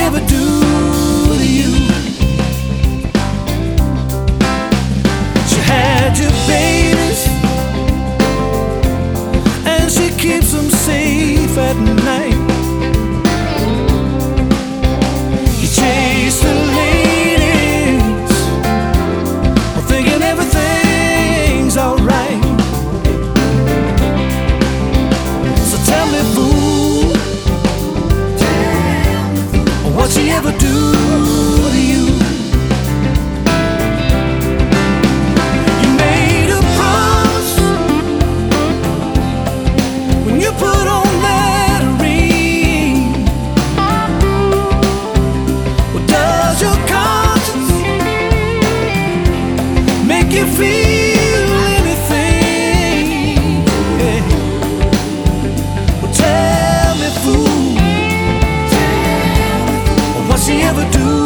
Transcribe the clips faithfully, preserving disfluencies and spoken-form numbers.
ever do to you? She had your babies, and she keeps them safe at night. You chase the ladies, thinking everything's alright. So tell me, fool, what'd she ever do to you? You made a promise when you put on that ring. Well, does your conscience make you feel anything? Yeah. Well, tell me, fool, what'd she ever do to you?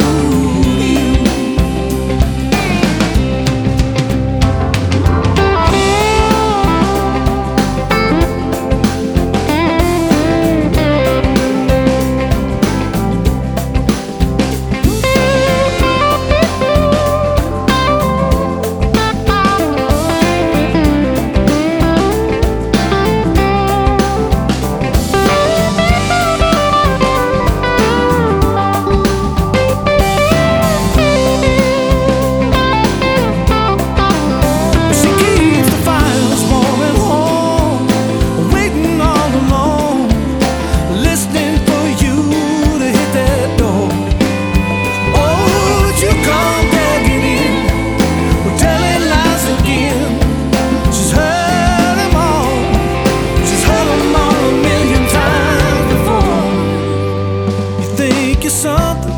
She keeps the fires warming home, waiting all alone, listening for you to hit that door. Oh, but you come begging in, well, telling lies again. She's heard them all, she's heard them all a million times before. You think you're something,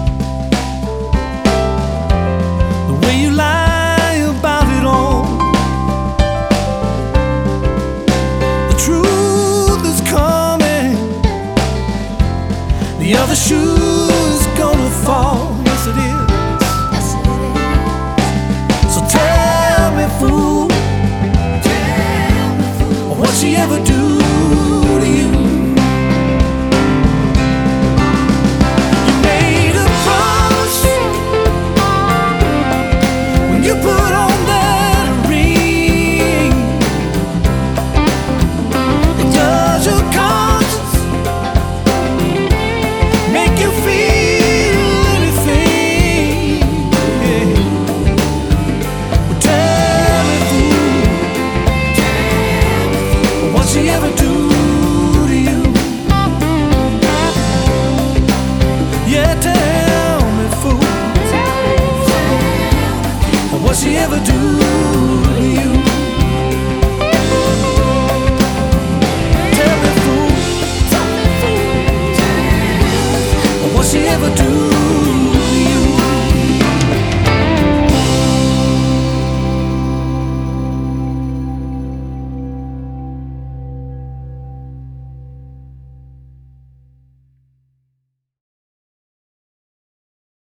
the way you lie about it all. The truth is coming, the other shoe's gonna fall. Yes, it is. So tell me, fool, what'd she ever do to you? You made a promise when you put on that ring. And does your conscience make you feel anything? Yeah. Well, tell me, fool, what'd she ever do to you? Yeah, tell me, fool, what'd she ever do to you? Tell me, fool, what'd she ever do